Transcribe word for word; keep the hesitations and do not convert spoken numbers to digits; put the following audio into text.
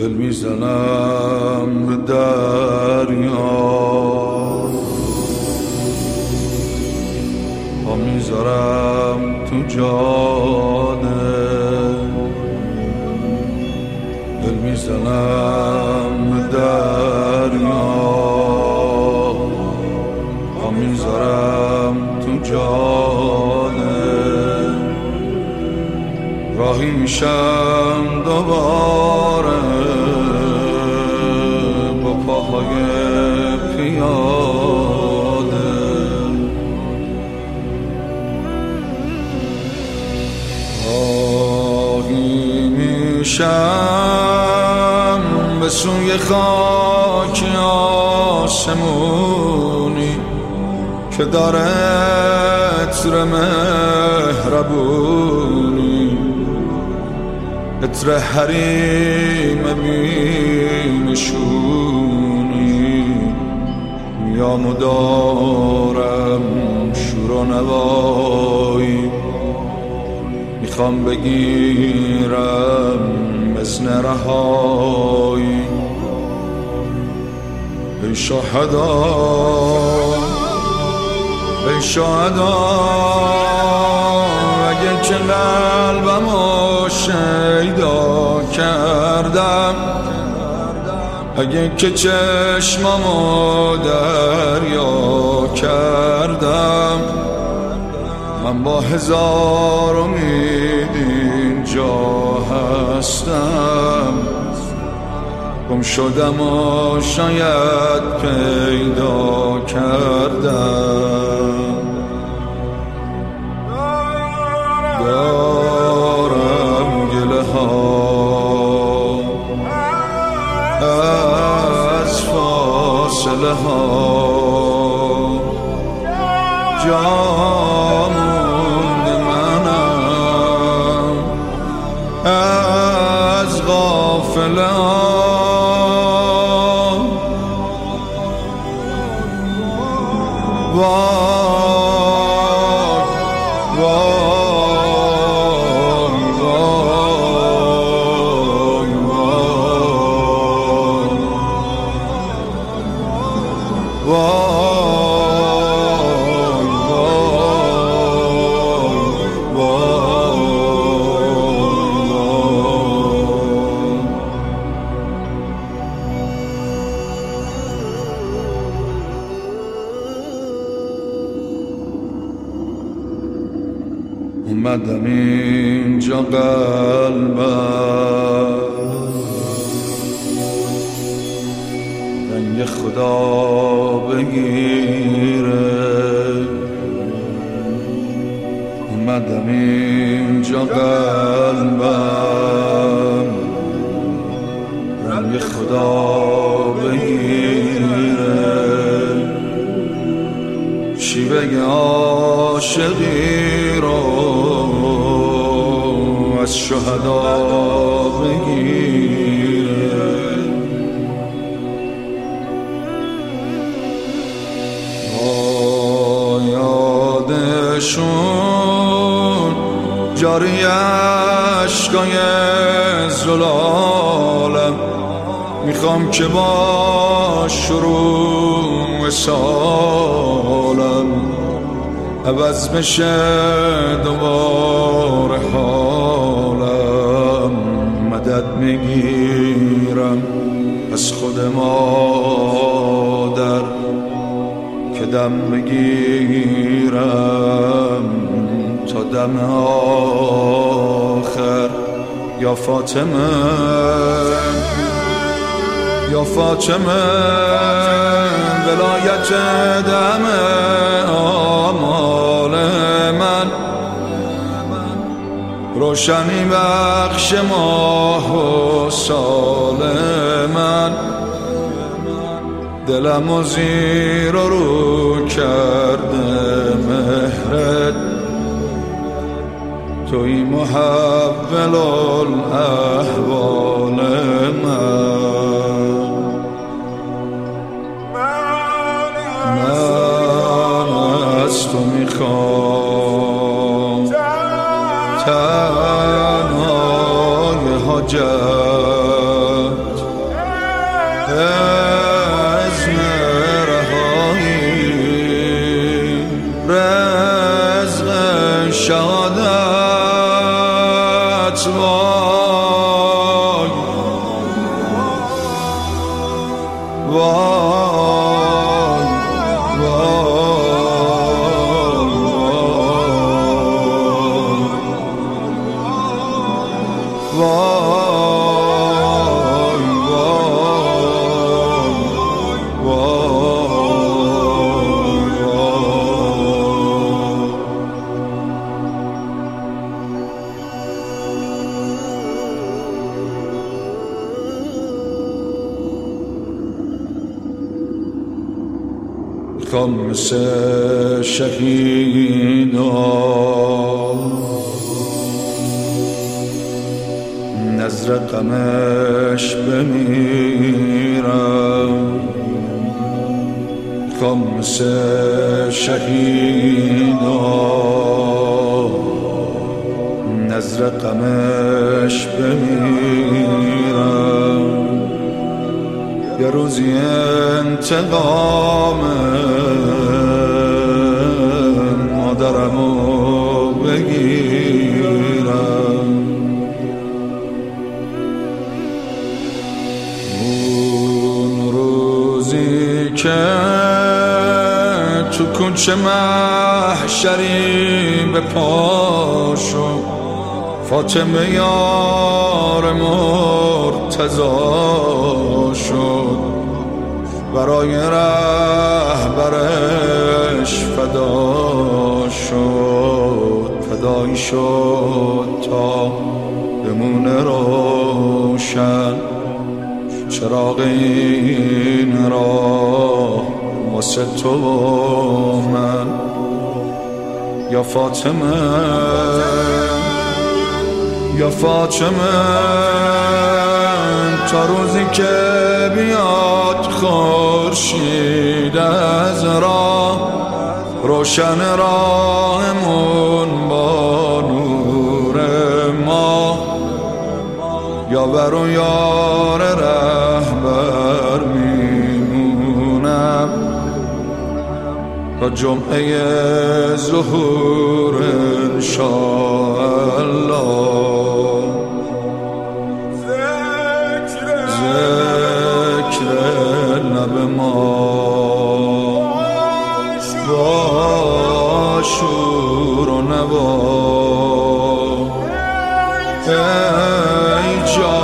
دل میزنم به دریا، پا میذارم تو جاده، دل میزنم به دریا، پا میذارم تو جاده، راهی میشم دوباره با پاهای پیاده، راهی میشم به سوی خاک آسمونی که داره عطر مهربونی، عطر حریم بینشونی، میام دارم شور و نوایی، میخوام بگیرم مثل رهایی. ای شهدا ای شهدا اگه که قلبمو شیدا کردم، اگه که چشممو دریا کردم، من با هزار امید اینجا هستم، گم شدم و شاید پیدا کردم. دارم گله ها از فاصله ها، جا مونده منم از غافله ها، وای اومدم اینجا قلبم رنگ خدا بگیره، اومدم اینجا قلبم رنگ خدا بگیره، شیوه عاشقی رو از شهدا بگیره. با یادشون جاری عشقای زلالم، میخوام که با شروع سالم عوض بشه دوباره حالم، مدد میگیرم از خود مادر که دم بگیرم تا دم آخر. یا فاطمه یا فاطمه ولایت دم آمال من، روشنی بخش ماه و سال من، دلم و زیر و رو کرده مهرت، توی محول الاحوال من. من از تو میخوام تنهای حاجت، کام مثل شهیدان نظر غمش بمیرم کام مثل شهیدان نظر غمش بمیرم یه روزی انتقام مادرمو بگیرم اون روزی که تو کوچه محشری به پا شد فاطمه یار مرتضی شد برای رهبرش فدا شد فدایی شد تا بمونه روشن چراغ این راه واسه تو و من یا فاطمه یا فاطمه تا روزی که بیاد خورشید از راه روشن راهمون با نور ما یاور و یار رهبر میمونم تا جمعه ظهور انشاءالله ذکر لب ما با شور و نوا ای جان